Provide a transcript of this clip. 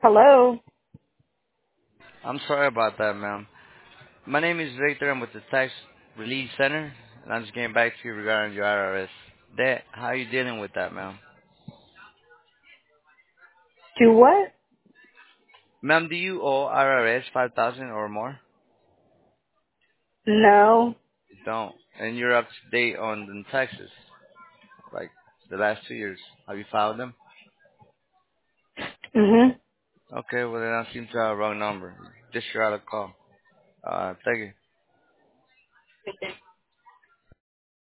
Hello. I'm sorry about that, ma'am. My name is Victor. I'm with the Tax Relief Center, and I'm just getting back to you regarding your IRS debt. How are you dealing with that, ma'am? Do what? Ma'am, do you owe IRS 5,000 or more? No. You don't. And you're up to date on the taxes, like the last 2 years. Have you filed them? Mhm. Okay, well then I seem to have a wrong number. Just you're out of call. Thank you.